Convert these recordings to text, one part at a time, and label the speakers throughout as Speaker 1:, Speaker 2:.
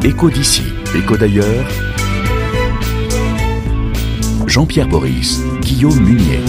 Speaker 1: Écho d'ici, écho d'ailleurs. Jean-Pierre Boris, Guillaume Munier.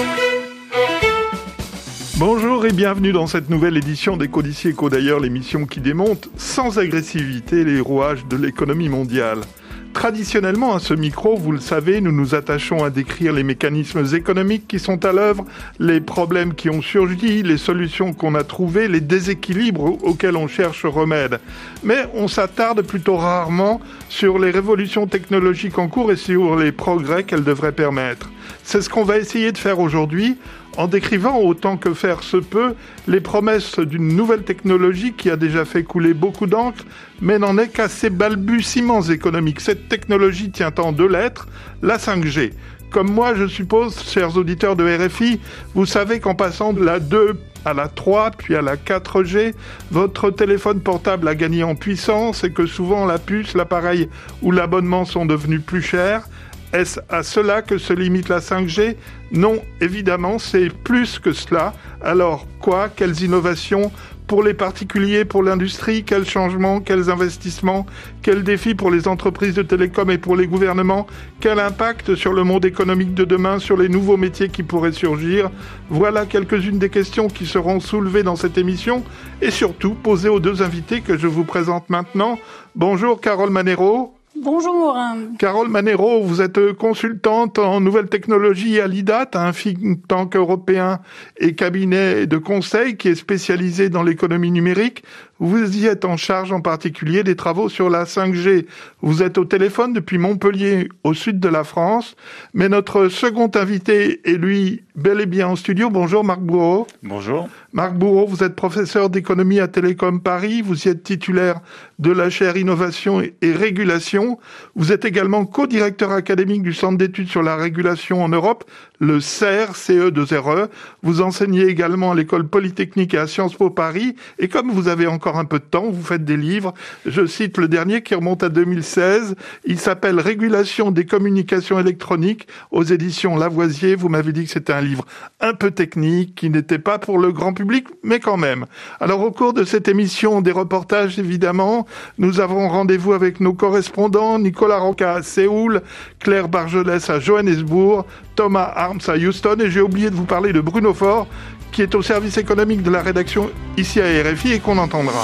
Speaker 2: Bonjour et bienvenue dans cette nouvelle édition d'Écho d'ici, écho d'ailleurs, l'émission qui démonte sans agressivité les rouages de l'économie mondiale. Traditionnellement, à ce micro, vous le savez, nous nous attachons à décrire les mécanismes économiques qui sont à l'œuvre, les problèmes qui ont surgi, les solutions qu'on a trouvées, les déséquilibres auxquels on cherche remède. Mais on s'attarde plutôt rarement sur les révolutions technologiques en cours et sur les progrès qu'elles devraient permettre. C'est ce qu'on va essayer de faire aujourd'hui, en décrivant autant que faire se peut les promesses d'une nouvelle technologie qui a déjà fait couler beaucoup d'encre, mais n'en est qu'à ses balbutiements économiques. Cette technologie tient en deux lettres, la 5G. Comme moi, je suppose, chers auditeurs de RFI, vous savez qu'en passant de la 2 à la 3, puis à la 4G, votre téléphone portable a gagné en puissance et que souvent la puce, l'appareil ou l'abonnement sont devenus plus chers. Est-ce à cela que se limite la 5G ? Non, évidemment, c'est plus que cela. Alors, quoi ? Quelles innovations pour les particuliers, pour l'industrie ? Quels changements ? Quels investissements ? Quels défis pour les entreprises de télécom et pour les gouvernements ? Quel impact sur le monde économique de demain, sur les nouveaux métiers qui pourraient surgir ? Voilà quelques-unes des questions qui seront soulevées dans cette émission et surtout posées aux deux invités que je vous présente maintenant. Bonjour Carole Manero.
Speaker 3: Bonjour.
Speaker 2: Carole Manero, vous êtes consultante en nouvelles technologies à l'IDAT, un think tank européen et cabinet de conseil qui est spécialisé dans l'économie numérique. Vous y êtes en charge en particulier des travaux sur la 5G. Vous êtes au téléphone depuis Montpellier, au sud de la France. Mais notre second invité est lui bel et bien en studio. Bonjour Marc Bourreau.
Speaker 4: Bonjour.
Speaker 2: Marc Bourreau, vous êtes professeur d'économie à Télécom Paris. Vous y êtes titulaire de la chaire Innovation et Régulation. Vous êtes également co-directeur académique du Centre d'études sur la régulation en Europe, le CER, CE2RE. Vous enseignez également à l'École Polytechnique et à Sciences Po Paris. Et comme vous avez encore un peu de temps, vous faites des livres. Je cite le dernier qui remonte à 2016. Il s'appelle « Régulation des communications électroniques » aux éditions Lavoisier. Vous m'avez dit que c'était un livre un peu technique, qui n'était pas pour le grand public, mais quand même. Alors au cours de cette émission, des reportages évidemment, nous avons rendez-vous avec nos correspondants, Nicolas Roca à Séoul, Claire Bargelès à Johannesburg, Thomas Harms à Houston, et j'ai oublié de vous parler de Bruno Faure, qui est au service économique de la rédaction ici à RFI et qu'on entendra.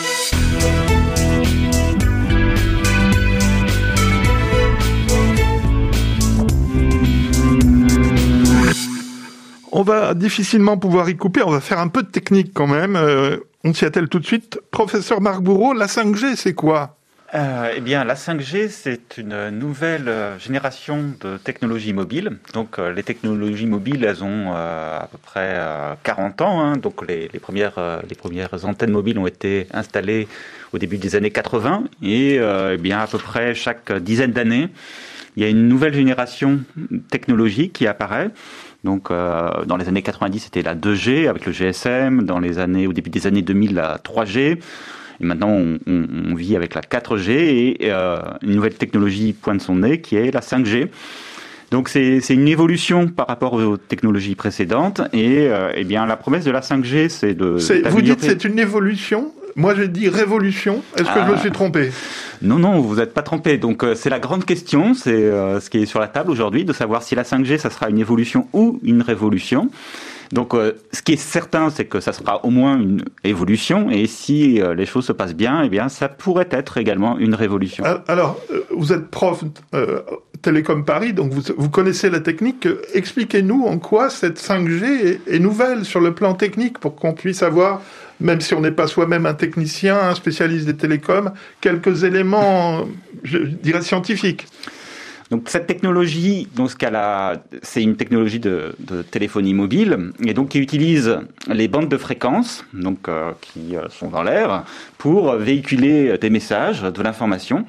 Speaker 2: On va difficilement pouvoir y couper, on va faire un peu de technique quand même. On s'y attelle tout de suite. Professeur Marc Bourreau, la 5G, c'est quoi ?
Speaker 4: Eh bien, la 5G, c'est une nouvelle génération de technologies mobiles. Donc, les technologies mobiles, elles ont à peu près 40 ans. Hein. Donc, les premières antennes mobiles ont été installées au début des années 80. Et eh bien, à peu près chaque dizaine d'années, il y a une nouvelle génération technologique qui apparaît. Donc, dans les années 90, c'était la 2G avec le GSM. Au début des années 2000, la 3G. Et maintenant, on vit avec la 4G et une nouvelle technologie pointe son nez qui est la 5G. Donc, c'est une évolution par rapport aux technologies précédentes. Et eh bien, la promesse de la 5G, c'est de...
Speaker 2: Vous dites c'est une évolution ? Moi, j'ai dit révolution. Est-ce que je me suis trompé ?
Speaker 4: Non, vous n'êtes pas trompé. Donc, c'est la grande question. C'est ce qui est sur la table aujourd'hui, de savoir si la 5G, ça sera une évolution ou une révolution. Donc, ce qui est certain, c'est que ça sera au moins une évolution. Et si les choses se passent bien, eh bien, ça pourrait être également une révolution.
Speaker 2: Alors, vous êtes prof Télécom Paris, donc vous connaissez la technique. Expliquez-nous en quoi cette 5G est nouvelle sur le plan technique pour qu'on puisse avoir, même si on n'est pas soi-même un technicien, un spécialiste des télécoms, quelques éléments, je dirais, scientifiques.
Speaker 4: Donc cette technologie, c'est une technologie de téléphonie mobile et donc qui utilise les bandes de fréquences, donc qui sont dans l'air, pour véhiculer des messages, de l'information.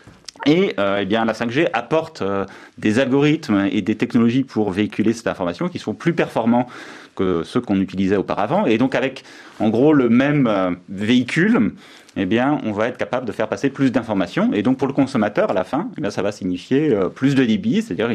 Speaker 4: Et eh bien la 5G apporte des algorithmes et des technologies pour véhiculer cette information qui sont plus performants que ceux qu'on utilisait auparavant. Et donc avec en gros le même véhicule, eh bien, on va être capable de faire passer plus d'informations. Et donc, pour le consommateur, à la fin, eh bien, ça va signifier plus de débit, c'est-à-dire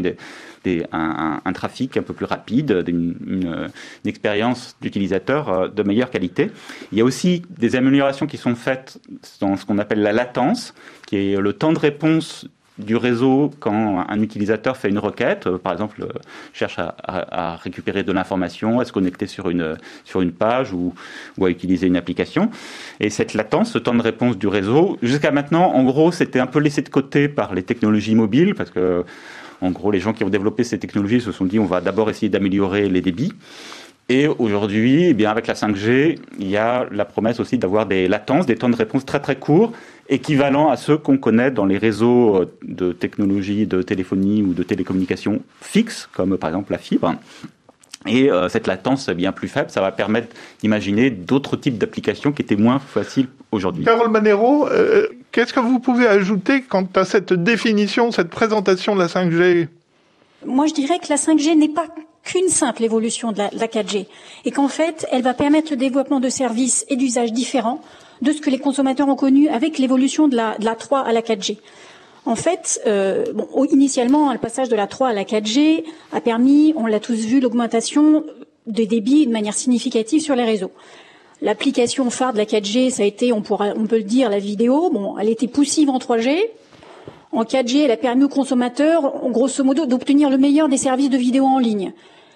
Speaker 4: un trafic un peu plus rapide, une expérience d'utilisateur de meilleure qualité. Il y a aussi des améliorations qui sont faites dans ce qu'on appelle la latence, qui est le temps de réponse du réseau quand un utilisateur fait une requête, par exemple cherche à récupérer de l'information, à se connecter sur une page ou à utiliser une application. Et cette latence, ce temps de réponse du réseau, jusqu'à maintenant, en gros, c'était un peu laissé de côté par les technologies mobiles, parce que, en gros, les gens qui ont développé ces technologies se sont dit on va d'abord essayer d'améliorer les débits. Et aujourd'hui, eh bien, avec la 5G, il y a la promesse aussi d'avoir des latences, des temps de réponse très très courts, équivalents à ceux qu'on connaît dans les réseaux de technologie, de téléphonie ou de télécommunications fixes, comme par exemple la fibre. Et cette latence bien plus faible, ça va permettre d'imaginer d'autres types d'applications qui étaient moins faciles aujourd'hui.
Speaker 2: Carole Manero, qu'est-ce que vous pouvez ajouter quant à cette définition, cette présentation de la 5G ?
Speaker 3: Moi, je dirais que la 5G n'est pas qu'une simple évolution de la 4G et qu'en fait, elle va permettre le développement de services et d'usages différents de ce que les consommateurs ont connu avec l'évolution de la 3 à la 4G. En fait, initialement, le passage de la 3 à la 4G a permis, on l'a tous vu, l'augmentation des débits de manière significative sur les réseaux. L'application phare de la 4G, ça a été, on peut le dire, la vidéo. Bon, elle était poussive en 3G. En 4G, elle a permis aux consommateurs, grosso modo, d'obtenir le meilleur des services de vidéo en ligne.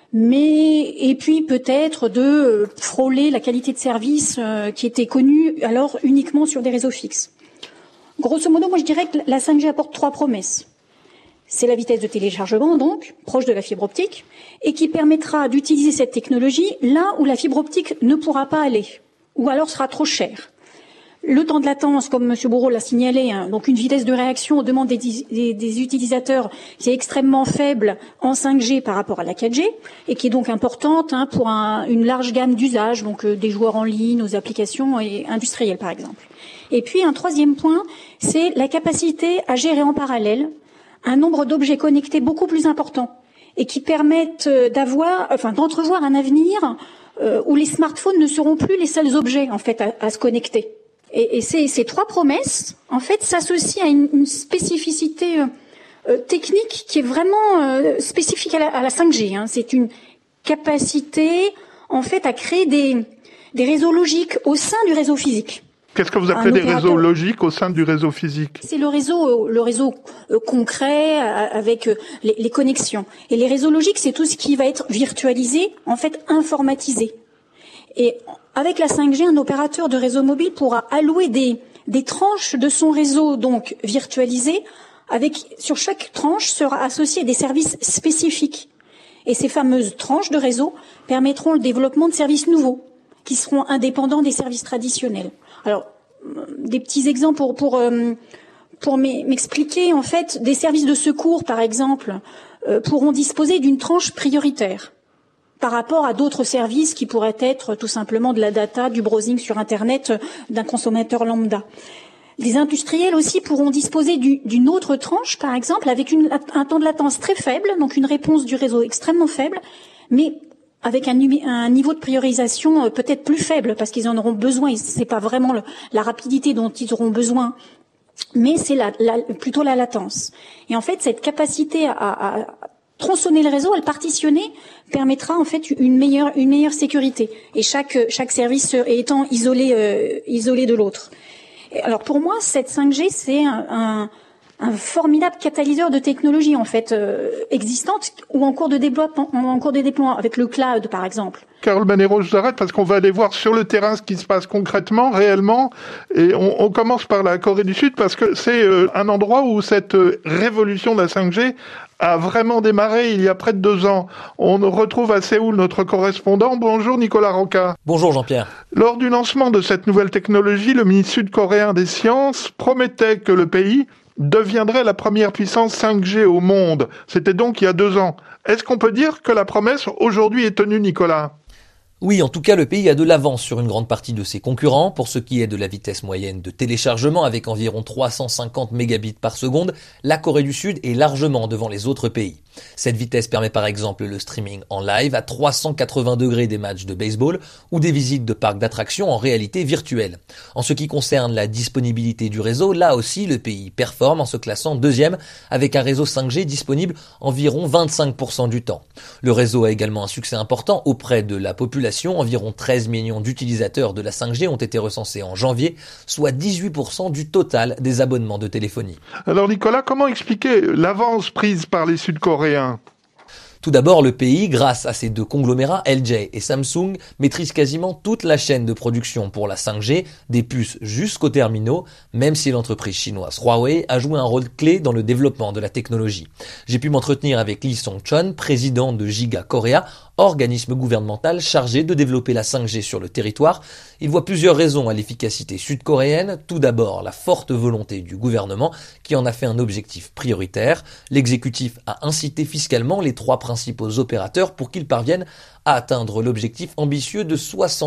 Speaker 3: Et puis peut-être de frôler la qualité de service qui était connue alors uniquement sur des réseaux fixes. Grosso modo, moi je dirais que la 5G apporte 3 promesses. C'est la vitesse de téléchargement, donc, proche de la fibre optique, et qui permettra d'utiliser cette technologie là où la fibre optique ne pourra pas aller, ou alors sera trop chère. Le temps de latence, comme M. Bourreau l'a signalé, donc une vitesse de réaction aux demandes des utilisateurs qui est extrêmement faible en 5G par rapport à la 4G et qui est donc importante pour une large gamme d'usages, donc des joueurs en ligne, aux applications industrielles par exemple. Et puis un troisième point, c'est la capacité à gérer en parallèle un nombre d'objets connectés beaucoup plus important et qui permettent d'entrevoir un avenir où les smartphones ne seront plus les seuls objets en fait à se connecter. Et ces 3 promesses, en fait, s'associent à une spécificité technique qui est vraiment spécifique à la 5G. C'est une capacité, en fait, à créer des réseaux logiques au sein du réseau physique.
Speaker 2: Qu'est-ce que vous appelez des réseaux logiques au sein du réseau physique ?
Speaker 3: C'est le réseau concret avec les connexions. Et les réseaux logiques, c'est tout ce qui va être virtualisé, en fait, informatisé. Et avec la 5G, un opérateur de réseau mobile pourra allouer des tranches de son réseau donc virtualisé. Sur chaque tranche sera associé des services spécifiques. Et ces fameuses tranches de réseau permettront le développement de services nouveaux qui seront indépendants des services traditionnels. Alors, des petits exemples pour m'expliquer, en fait, des services de secours, par exemple, pourront disposer d'une tranche prioritaire par rapport à d'autres services qui pourraient être tout simplement de la data, du browsing sur Internet d'un consommateur lambda. Les industriels aussi pourront disposer d'une autre tranche, par exemple, avec un temps de latence très faible, donc une réponse du réseau extrêmement faible, mais avec un niveau de priorisation peut-être plus faible, parce qu'ils en auront besoin. C'est pas vraiment la rapidité dont ils auront besoin, mais c'est plutôt la latence. Et en fait, cette capacité à tronçonner le réseau, à le partitionner, permettra en fait une meilleure sécurité. Et chaque service étant isolé de l'autre. Alors pour moi, cette 5G, c'est un formidable catalyseur de technologies en fait existantes ou en cours de déploiement, avec le cloud par exemple.
Speaker 2: Carole Manero, je vous arrête parce qu'on va aller voir sur le terrain ce qui se passe concrètement, réellement, et on commence par la Corée du Sud parce que c'est un endroit où cette révolution de la 5G a vraiment démarré il y a près de 2 ans. On retrouve à Séoul notre correspondant. Bonjour Nicolas Roca.
Speaker 5: Bonjour Jean-Pierre.
Speaker 2: Lors du lancement de cette nouvelle technologie, le ministre sud-coréen des Sciences promettait que le pays deviendrait la première puissance 5G au monde. C'était donc il y a 2 ans. Est-ce qu'on peut dire que la promesse aujourd'hui est tenue, Nicolas ?
Speaker 5: Oui, en tout cas, le pays a de l'avance sur une grande partie de ses concurrents pour ce qui est de la vitesse moyenne de téléchargement avec environ 350 mégabits par seconde. La Corée du Sud est largement devant les autres pays. Cette vitesse permet par exemple le streaming en live à 380 degrés des matchs de baseball ou des visites de parcs d'attractions en réalité virtuelle. En ce qui concerne la disponibilité du réseau, là aussi le pays performe en se classant deuxième avec un réseau 5G disponible environ 25% du temps. Le réseau a également un succès important auprès de la population. Environ 13 millions d'utilisateurs de la 5G ont été recensés en janvier, soit 18% du total des abonnements de téléphonie.
Speaker 2: Alors Nicolas, comment expliquer l'avance prise par les Sud-Coréens ?
Speaker 5: Tout d'abord, le pays, grâce à ses deux conglomérats, LG et Samsung, maîtrise quasiment toute la chaîne de production pour la 5G, des puces jusqu'aux terminaux, même si l'entreprise chinoise Huawei a joué un rôle clé dans le développement de la technologie. J'ai pu m'entretenir avec Lee Song-chun, président de Giga Korea, organisme gouvernemental chargé de développer la 5G sur le territoire. Il voit plusieurs raisons à l'efficacité sud-coréenne. Tout d'abord, la forte volonté du gouvernement qui en a fait un objectif prioritaire. L'exécutif a incité fiscalement les trois principaux opérateurs pour qu'ils parviennent à atteindre l'objectif ambitieux de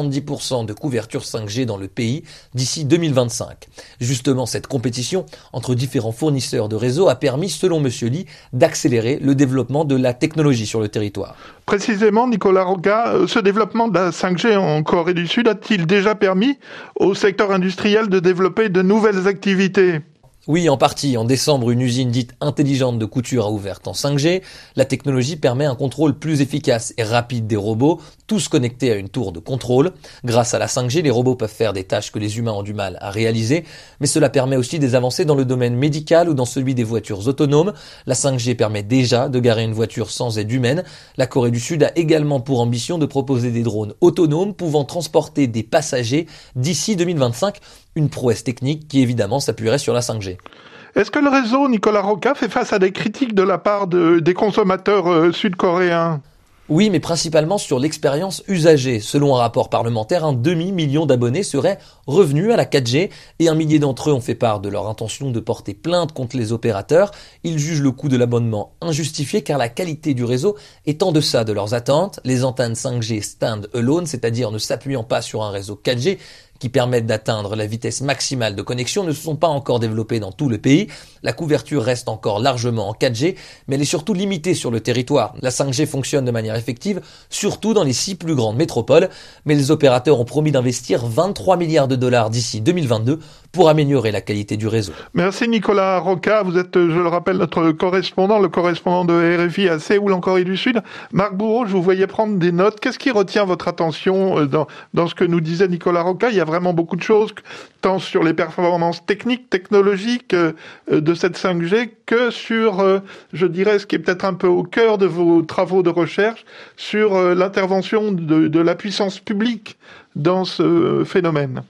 Speaker 5: 70% de couverture 5G dans le pays d'ici 2025. Justement, cette compétition entre différents fournisseurs de réseaux a permis, selon M. Lee, d'accélérer le développement de la technologie sur le territoire.
Speaker 2: Précisément, Nicolas Roca, ce développement de la 5G en Corée du Sud a-t-il déjà permis au secteur industriel de développer de nouvelles activités ?
Speaker 5: Oui, en partie. En décembre, une usine dite intelligente de couture a ouvert en 5G. La technologie permet un contrôle plus efficace et rapide des robots, tous connectés à une tour de contrôle. Grâce à la 5G, les robots peuvent faire des tâches que les humains ont du mal à réaliser, mais cela permet aussi des avancées dans le domaine médical ou dans celui des voitures autonomes. La 5G permet déjà de garer une voiture sans aide humaine. La Corée du Sud a également pour ambition de proposer des drones autonomes pouvant transporter des passagers d'ici 2025. Une prouesse technique qui évidemment s'appuierait sur la 5G.
Speaker 2: Est-ce que le réseau, Nicolas Roca, fait face à des critiques de la part des consommateurs sud-coréens ?
Speaker 5: Oui, mais principalement sur l'expérience usagée. Selon un rapport parlementaire, un demi-million d'abonnés seraient revenus à la 4G et 1 millier d'entre eux ont fait part de leur intention de porter plainte contre les opérateurs. Ils jugent le coût de l'abonnement injustifié car la qualité du réseau est en deçà de leurs attentes. Les antennes 5G stand-alone, c'est-à-dire ne s'appuyant pas sur un réseau 4G, qui permettent d'atteindre la vitesse maximale de connexion ne se sont pas encore développées dans tout le pays. La couverture reste encore largement en 4G, mais elle est surtout limitée sur le territoire. La 5G fonctionne de manière effective, surtout dans les 6 plus grandes métropoles, mais les opérateurs ont promis d'investir 23 milliards de dollars d'ici 2022 pour améliorer la qualité du réseau.
Speaker 2: Merci Nicolas Roca, vous êtes, je le rappelle, notre correspondant, le correspondant de RFI à Séoul en Corée du Sud. Marc Bourreau, je vous voyais prendre des notes. Qu'est-ce qui retient votre attention dans ce que nous disait Nicolas Roca ? Il y a vraiment beaucoup de choses, tant sur les performances techniques, technologiques de cette 5G que sur, je dirais, ce qui est peut-être un peu au cœur de vos travaux de recherche, sur l'intervention de la puissance publique dans ce phénomène.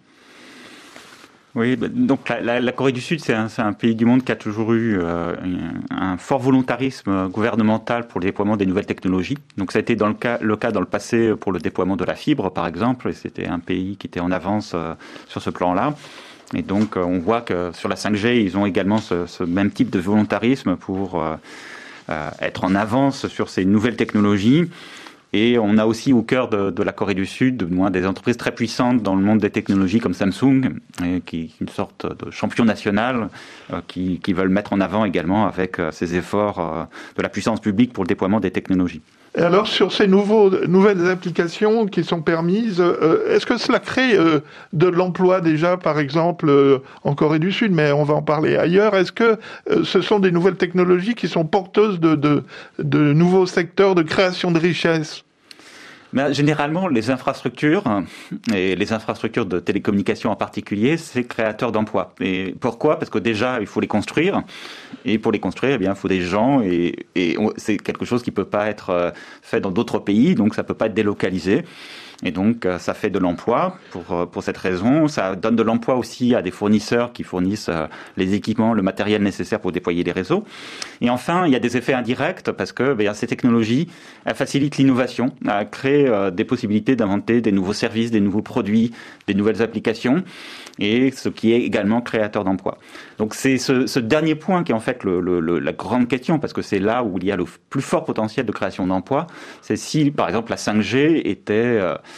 Speaker 4: Oui, donc la Corée du Sud, c'est un pays du monde qui a toujours eu un fort volontarisme gouvernemental pour le déploiement des nouvelles technologies. Donc ça a été le cas dans le passé pour le déploiement de la fibre, par exemple, et c'était un pays qui était en avance sur ce plan-là. Et donc on voit que sur la 5G, ils ont également ce même type de volontarisme pour être en avance sur ces nouvelles technologies. Et on a aussi au cœur de la Corée du Sud des entreprises très puissantes dans le monde des technologies comme Samsung, qui une sorte de champion national, qui veulent mettre en avant également avec ces efforts de la puissance publique pour le déploiement des technologies.
Speaker 2: Et alors, sur ces nouvelles applications qui sont permises, est-ce que cela crée de l'emploi déjà, par exemple, en Corée du Sud, mais on va en parler ailleurs. Est-ce que ce sont des nouvelles technologies qui sont porteuses de nouveaux secteurs de création de richesses ?
Speaker 4: Mais généralement, les infrastructures, et les infrastructures de télécommunications en particulier, c'est créateur d'emplois. Et pourquoi ? Parce que déjà, il faut les construire. Et pour les construire, eh bien, il faut des gens. Et c'est quelque chose qui peut pas être fait dans d'autres pays, donc ça peut pas être délocalisé. Et donc, ça fait de l'emploi pour cette raison. Ça donne de l'emploi aussi à des fournisseurs qui fournissent les équipements, le matériel nécessaire pour déployer les réseaux. Et enfin, il y a des effets indirects parce que ces technologies, elles facilitent l'innovation, elles créent des possibilités d'inventer des nouveaux services, des nouveaux produits, des nouvelles applications, et ce qui est également créateur d'emplois. Donc, c'est ce dernier point qui est en fait la grande question, parce que c'est là où il y a le plus fort potentiel de création d'emplois. C'est si, par exemple, la 5G était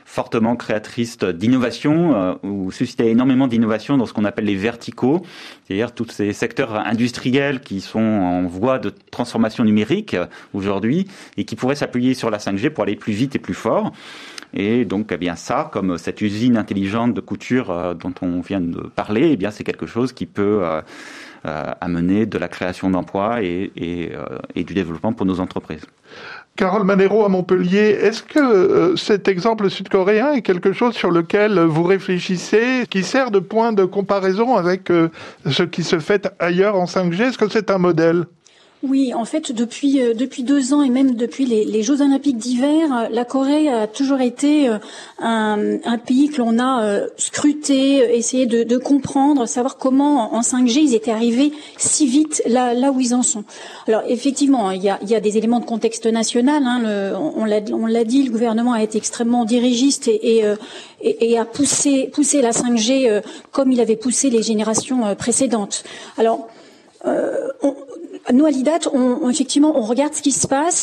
Speaker 4: fortement créatrice d'innovation, ou susciter énormément d'innovation dans ce qu'on appelle les verticaux, c'est-à-dire tous ces secteurs industriels qui sont en voie de transformation numérique aujourd'hui et qui pourraient s'appuyer sur la 5G pour aller plus vite et plus fort. Et donc, eh bien, ça, comme cette usine intelligente de couture dont on vient de parler, eh bien, c'est quelque chose qui peut amener de la création d'emplois et du développement pour nos entreprises.
Speaker 2: Carole Manero à Montpellier, est-ce que cet exemple sud-coréen est quelque chose sur lequel vous réfléchissez, qui sert de point de comparaison avec ce qui se fait ailleurs en 5G? Est-ce que c'est un modèle?
Speaker 3: Oui, en fait, depuis 2 ans et même depuis les Jeux Olympiques d'hiver, la Corée a toujours été un pays que l'on a scruté, essayé de comprendre, savoir comment en 5G ils étaient arrivés si vite là où ils en sont. Alors effectivement, il y a des éléments de contexte national. On l'a dit, le gouvernement a été extrêmement dirigiste et a poussé la 5G comme il avait poussé les générations précédentes. Alors nous, à l'IDAT, effectivement, on regarde ce qui se passe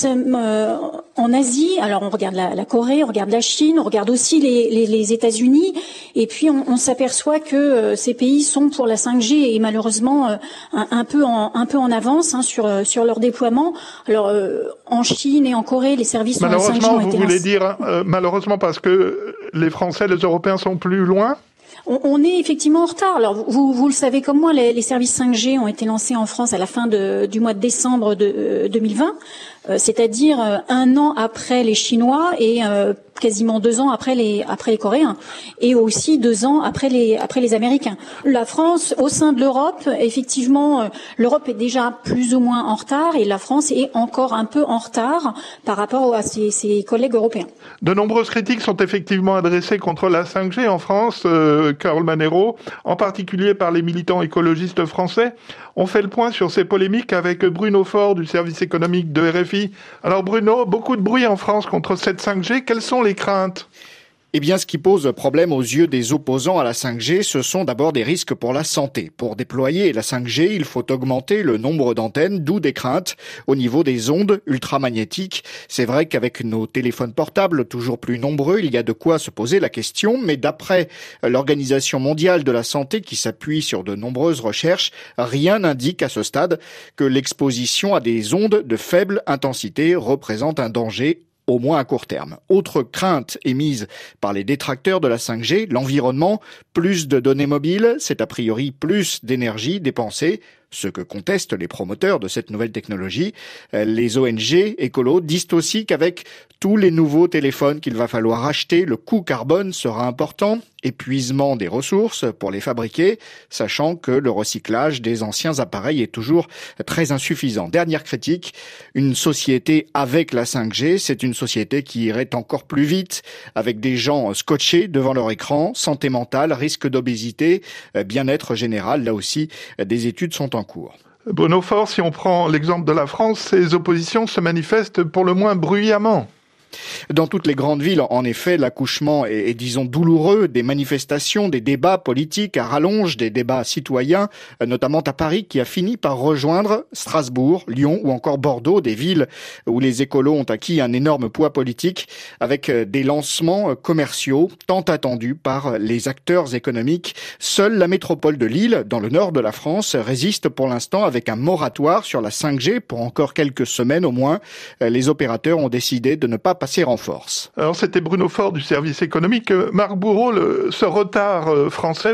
Speaker 3: en Asie. Alors, on regarde la Corée, on regarde la Chine, on regarde aussi les États-Unis. Et puis, on s'aperçoit que ces pays sont pour la 5G et malheureusement un peu en avance sur leur déploiement. Alors, en Chine et en Corée, les services sur la 5G ont été
Speaker 2: malheureusement, vous voulez dire malheureusement parce que les Français, les Européens sont plus loin?
Speaker 3: On est effectivement en retard. Alors vous le savez comme moi, les services 5G ont été lancés en France à la fin du mois de décembre de 2020, c'est-à-dire 1 an après les Chinois et quasiment 2 ans après les Coréens, et aussi 2 ans après les Américains. La France, au sein de l'Europe, effectivement, l'Europe est déjà plus ou moins en retard et la France est encore un peu en retard par rapport à ses collègues européens.
Speaker 2: De nombreuses critiques sont effectivement adressées contre la 5G en France, Carole Manero, en particulier par les militants écologistes français. On fait le point sur ces polémiques avec Bruno Faure du service économique de RFI. Alors Bruno, beaucoup de bruit en France contre cette 5G. Quelles sont les craintes ?
Speaker 6: Eh bien, ce qui pose problème aux yeux des opposants à la 5G, ce sont d'abord des risques pour la santé. Pour déployer la 5G, il faut augmenter le nombre d'antennes, d'où des craintes au niveau des ondes ultramagnétiques. C'est vrai qu'avec nos téléphones portables toujours plus nombreux, il y a de quoi se poser la question, mais d'après l'Organisation mondiale de la santé qui s'appuie sur de nombreuses recherches, rien n'indique à ce stade que l'exposition à des ondes de faible intensité représente un danger, au moins à court terme. Autre crainte émise par les détracteurs de la 5G, l'environnement. Plus de données mobiles, c'est a priori plus d'énergie dépensée, ce que contestent les promoteurs de cette nouvelle technologie. Les ONG écolos disent aussi qu'avec tous les nouveaux téléphones qu'il va falloir acheter, le coût carbone sera important. Épuisement des ressources pour les fabriquer, sachant que le recyclage des anciens appareils est toujours très insuffisant. Dernière critique, une société avec la 5G, c'est une société qui irait encore plus vite, avec des gens scotchés devant leur écran, santé mentale, risque d'obésité, bien-être général, là aussi, des études sont en cours.
Speaker 2: Bruno Faure, si on prend l'exemple de la France, ces oppositions se manifestent pour le moins bruyamment.
Speaker 6: Dans toutes les grandes villes, en effet, l'accouchement est disons, douloureux, des manifestations, des débats politiques à rallonge, des débats citoyens, notamment à Paris, qui a fini par rejoindre Strasbourg, Lyon ou encore Bordeaux, des villes où les écolos ont acquis un énorme poids politique, avec des lancements commerciaux tant attendus par les acteurs économiques. Seule la métropole de Lille, dans le nord de la France, résiste pour l'instant avec un moratoire sur la 5G pour encore quelques semaines au moins. Les opérateurs ont décidé de ne pas passer en force.
Speaker 2: Alors c'était Bruno Faure du service économique. Marc Bourreau, ce retard français,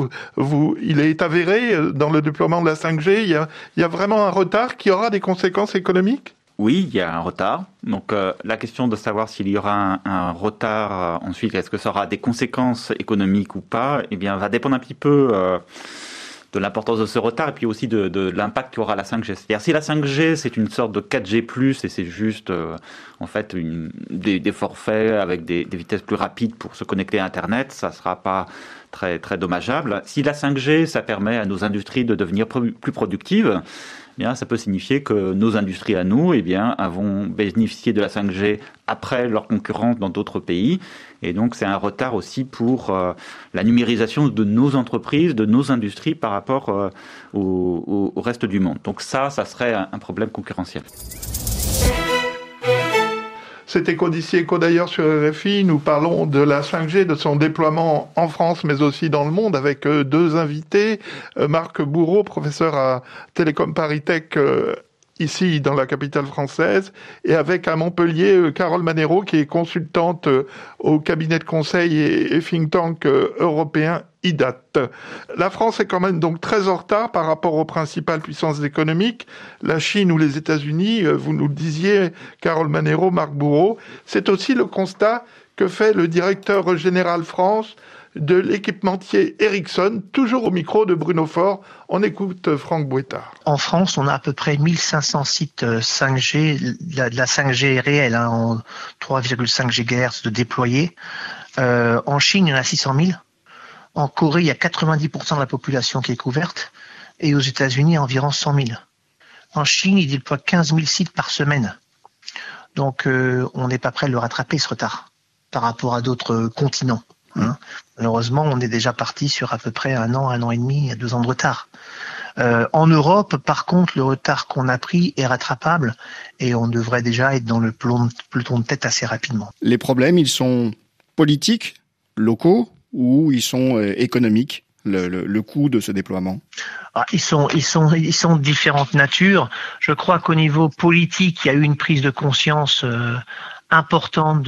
Speaker 2: il est avéré dans le déploiement de la 5G. Il y a vraiment un retard qui aura des conséquences économiques ?
Speaker 4: Oui, il y a un retard. Donc la question de savoir s'il y aura un retard ensuite, est-ce que ça aura des conséquences économiques ou pas, eh bien va dépendre un petit peu de l'importance de ce retard et puis aussi de l'impact qu'aura la 5G. C'est-à-dire si la 5G c'est une sorte de 4G+, et c'est juste en fait des forfaits avec des vitesses plus rapides pour se connecter à Internet, ça sera pas très très dommageable. Si la 5G ça permet à nos industries de devenir plus productives, eh bien ça peut signifier que nos industries à nous vont bénéficier de la 5G après leurs concurrents dans d'autres pays. Et donc, c'est un retard aussi pour la numérisation de nos entreprises, de nos industries par rapport au reste du monde. Donc ça serait un problème concurrentiel.
Speaker 2: C'est Éco-d'ici, Éco-d'ailleurs sur RFI. Nous parlons de la 5G, de son déploiement en France, mais aussi dans le monde, avec deux invités. Marc Bourreau, professeur à Télécom Paris Tech, ici dans la capitale française, et avec à Montpellier Carole Manero, qui est consultante au cabinet de conseil et think tank européen IDAT. La France est quand même donc très en retard par rapport aux principales puissances économiques, la Chine ou les États-Unis, vous nous le disiez, Carole Manero, Marc Bourreau. C'est aussi le constat que fait le directeur général France de l'équipementier Ericsson, toujours au micro de Bruno Faure. On écoute Franck Bouettard.
Speaker 7: En France, on a à peu près 1500 sites 5G, la 5G réelle, en 3,5 GHz de déployés. En Chine, il y en a 600 000. En Corée, il y a 90% de la population qui est couverte. Et aux États-Unis, environ 100 000. En Chine, ils déploient 15 000 sites par semaine. Donc, on n'est pas prêt de le rattraper, ce retard, par rapport à d'autres continents. Malheureusement, on est déjà parti sur à peu près 1 an et demi, 2 ans de retard. En Europe, par contre, le retard qu'on a pris est rattrapable et on devrait déjà être dans le peloton de tête assez rapidement.
Speaker 6: Les problèmes, ils sont politiques, locaux, ou ils sont économiques, le coût de ce déploiement?
Speaker 7: Ils sont de différentes natures. Je crois qu'au niveau politique, il y a eu une prise de conscience importante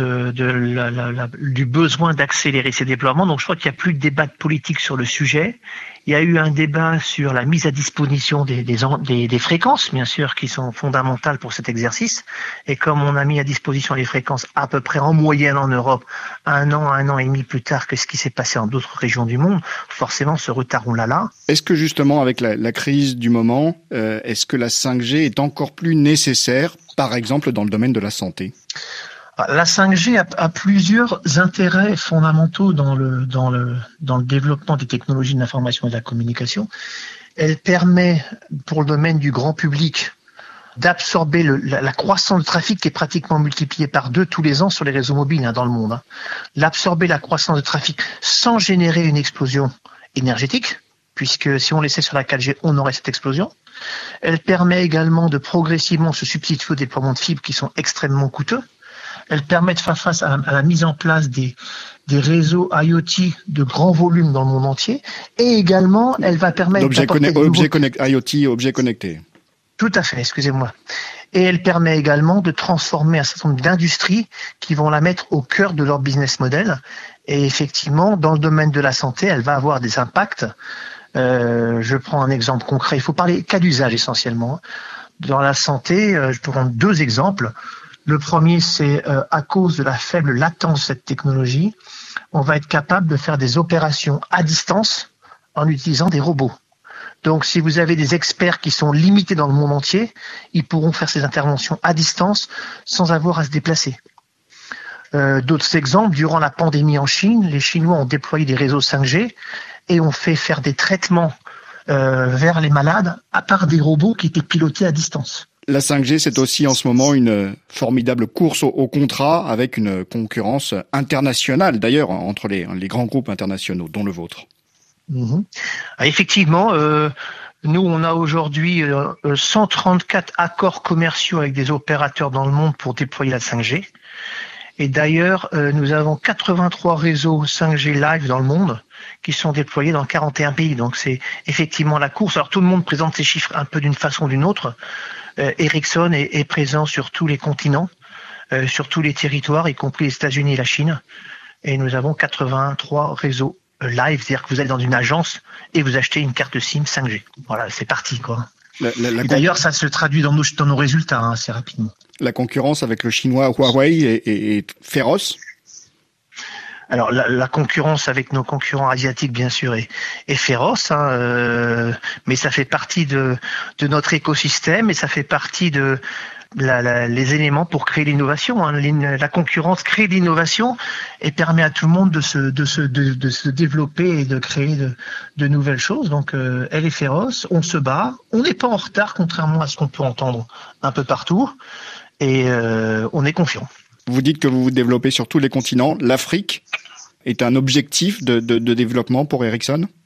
Speaker 7: du besoin d'accélérer ces déploiements. Donc je crois qu'il n'y a plus de débat politique sur le sujet. Il y a eu un débat sur la mise à disposition des fréquences, bien sûr, qui sont fondamentales pour cet exercice. Et comme on a mis à disposition les fréquences à peu près en moyenne en Europe, 1 an et demi plus tard que ce qui s'est passé en d'autres régions du monde, forcément ce retard on l'a là.
Speaker 6: Est-ce que justement avec la crise du moment, est-ce que la 5G est encore plus nécessaire, par exemple dans le domaine de la santé?
Speaker 7: La 5G a plusieurs intérêts fondamentaux dans le développement des technologies de l'information et de la communication. Elle permet, pour le domaine du grand public, d'absorber la croissance du trafic qui est pratiquement multipliée par 2 tous les ans sur les réseaux mobiles dans le monde. L'absorber la croissance du trafic sans générer une explosion énergétique, puisque si on laissait sur la 4G, on aurait cette explosion. Elle permet également de progressivement se substituer aux déploiements de fibres qui sont extrêmement coûteux. Elle permet de faire face à la mise en place des réseaux IoT de grand volume dans le monde entier. Et également, elle va permettre
Speaker 6: IoT, objets connectés.
Speaker 7: Tout à fait, excusez-moi. Et elle permet également de transformer un certain nombre d'industries qui vont la mettre au cœur de leur business model. Et effectivement, dans le domaine de la santé, elle va avoir des impacts. Je prends un exemple concret. Il faut parler cas d'usage essentiellement. Dans la santé, je peux prendre 2 exemples. Le premier, c'est à cause de la faible latence de cette technologie, on va être capable de faire des opérations à distance en utilisant des robots. Donc, si vous avez des experts qui sont limités dans le monde entier, ils pourront faire ces interventions à distance sans avoir à se déplacer. D'autres exemples, durant la pandémie en Chine, les Chinois ont déployé des réseaux 5G et ont fait faire des traitements vers les malades à part des robots qui étaient pilotés à distance.
Speaker 6: La 5G, c'est aussi en ce moment une formidable course au contrat avec une concurrence internationale, d'ailleurs, entre les grands groupes internationaux, dont le vôtre.
Speaker 7: Effectivement, nous, on a aujourd'hui 134 accords commerciaux avec des opérateurs dans le monde pour déployer la 5G. Et d'ailleurs, nous avons 83 réseaux 5G live dans le monde qui sont déployés dans 41 pays. Donc c'est effectivement la course. Alors tout le monde présente ces chiffres un peu d'une façon ou d'une autre. Ericsson est présent sur tous les continents, sur tous les territoires, y compris les États-Unis et la Chine. Et nous avons 83 réseaux live, c'est-à-dire que vous allez dans une agence et vous achetez une carte SIM 5G. Voilà, c'est parti, quoi. D'ailleurs, ça se traduit dans nos résultats assez rapidement.
Speaker 6: La concurrence avec le chinois Huawei est féroce.
Speaker 7: Alors la concurrence avec nos concurrents asiatiques bien sûr est féroce, mais ça fait partie de notre écosystème et ça fait partie de les éléments pour créer l'innovation. La concurrence crée l'innovation et permet à tout le monde de se développer et de créer de nouvelles choses. Donc elle est féroce, on se bat, on n'est pas en retard contrairement à ce qu'on peut entendre un peu partout et on est confiant.
Speaker 6: Vous dites que vous vous développez sur tous les continents. L'Afrique est un objectif de développement pour Ericsson ?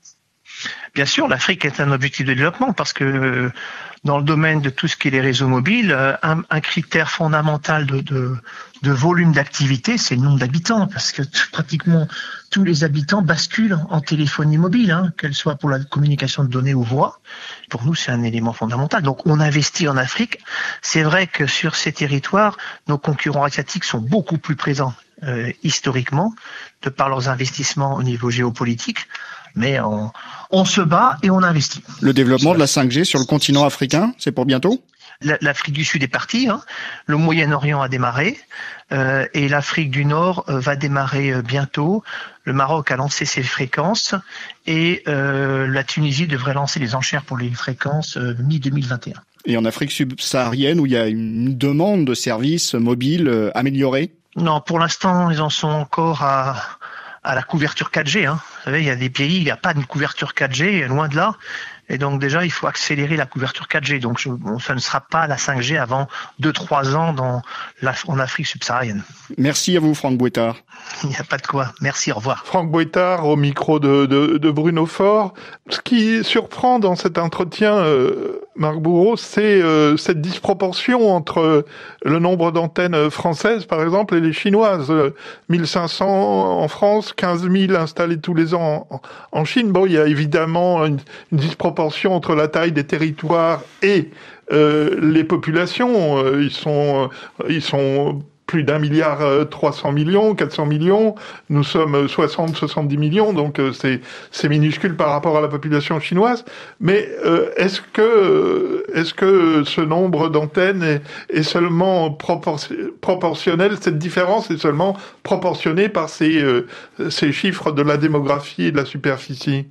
Speaker 7: Bien sûr, l'Afrique est un objectif de développement parce que dans le domaine de tout ce qui est les réseaux mobiles, un critère fondamental de volume d'activité, c'est le nombre d'habitants, parce que pratiquement tous les habitants basculent en téléphonie mobile, qu'elle soit pour la communication de données ou voix. Pour nous, c'est un élément fondamental. Donc, on investit en Afrique. C'est vrai que sur ces territoires, nos concurrents asiatiques sont beaucoup plus présents historiquement, de par leurs investissements au niveau géopolitique. Mais on se bat et on investit.
Speaker 6: Le développement de la 5G sur le continent africain, c'est pour bientôt ?
Speaker 7: L'Afrique du Sud est partie, le Moyen-Orient a démarré, et l'Afrique du Nord va démarrer bientôt. Le Maroc a lancé ses fréquences et la Tunisie devrait lancer les enchères pour les fréquences mi-2021.
Speaker 6: Et en Afrique subsaharienne, où il y a une demande de services mobiles améliorés ?
Speaker 7: Non, pour l'instant, ils en sont encore à la couverture 4G. Vous savez, il y a des pays, il n'y a pas de couverture 4G, loin de là. Et donc déjà, il faut accélérer la couverture 4G. Donc ça ne sera pas la 5G avant 2-3 ans en Afrique subsaharienne.
Speaker 6: Merci à vous, Franck Bouettard.
Speaker 7: Il n'y a pas de quoi. Merci, au revoir.
Speaker 2: Franck Bouettard au micro de Bruno Faure. Ce qui surprend dans cet entretien, Marc Bourreau, c'est cette disproportion entre le nombre d'antennes françaises, par exemple, et les chinoises. 1500 en France, 15 000 installés tous les ans en Chine. Bon, il y a évidemment une disproportion entre la taille des territoires et les populations. Ils sont plus d'1,3 milliard, 400 millions. Nous sommes 70 millions, donc c'est minuscule par rapport à la population chinoise. Mais est-ce que ce nombre d'antennes est seulement proportionnel? Cette différence est seulement proportionnée par ces chiffres de la démographie et de la superficie?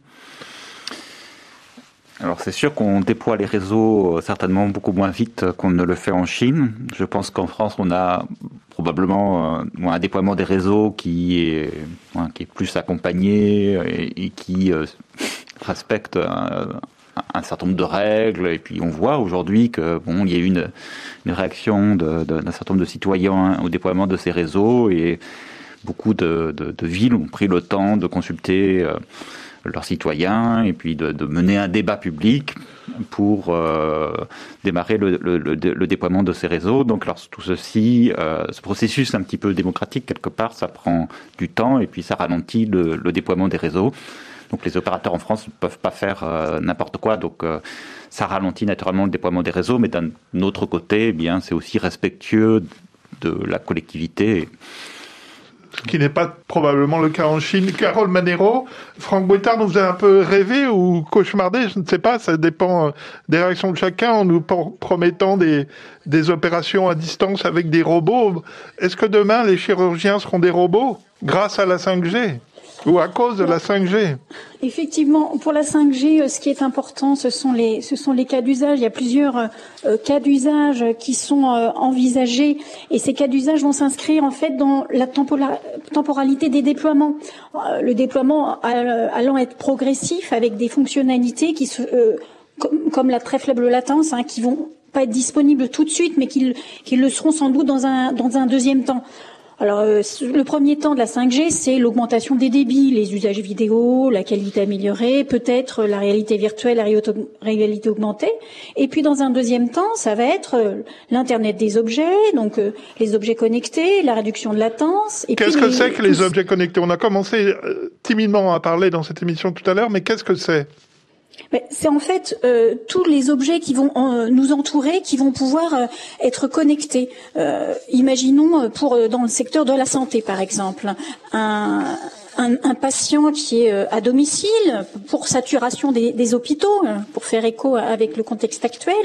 Speaker 4: Alors c'est sûr qu'on déploie les réseaux certainement beaucoup moins vite qu'on ne le fait en Chine. Je pense qu'en France, on a probablement un déploiement des réseaux qui est plus accompagné et qui respecte un certain nombre de règles. Et puis on voit aujourd'hui que il y a eu une réaction d'un certain nombre de citoyens au déploiement de ces réseaux, et beaucoup de villes ont pris le temps de consulter leurs citoyens et puis de mener un débat public pour démarrer le déploiement de ces réseaux. Donc tout ceci, ce processus un petit peu démocratique quelque part, ça prend du temps et puis ça ralentit le déploiement des réseaux. Donc les opérateurs en France ne peuvent pas faire n'importe quoi, donc ça ralentit naturellement le déploiement des réseaux, mais d'un autre côté, c'est aussi respectueux de la collectivité.
Speaker 2: Ce qui n'est pas probablement le cas en Chine. Carole Manero, Franck Bouettard nous a un peu rêvé ou cauchemardé, je ne sais pas, ça dépend des réactions de chacun, en nous promettant des opérations à distance avec des robots. Est-ce que demain, les chirurgiens seront des robots grâce à la 5G ou à cause de la 5G?
Speaker 3: Effectivement, pour la 5G, ce qui est important, ce sont les cas d'usage. Il y a plusieurs cas d'usage qui sont envisagés, et ces cas d'usage vont s'inscrire en fait dans la temporalité des déploiements. Le déploiement allant être progressif avec des fonctionnalités qui comme la très faible latence, qui vont pas être disponibles tout de suite, mais qui le seront sans doute dans un deuxième temps. Alors, le premier temps de la 5G, c'est l'augmentation des débits, les usages vidéo, la qualité améliorée, peut-être la réalité virtuelle, la réalité augmentée. Et puis, dans un deuxième temps, ça va être l'Internet des objets, donc les objets connectés, la réduction de latence.
Speaker 2: Qu'est-ce que c'est que les objets connectés? On a commencé timidement à parler dans cette émission tout à l'heure, mais qu'est-ce que c'est?
Speaker 3: C'est en fait tous les objets qui vont nous entourer, qui vont pouvoir être connectés. Imaginons dans le secteur de la santé, par exemple, un patient qui est à domicile pour saturation des hôpitaux, pour faire écho avec le contexte actuel,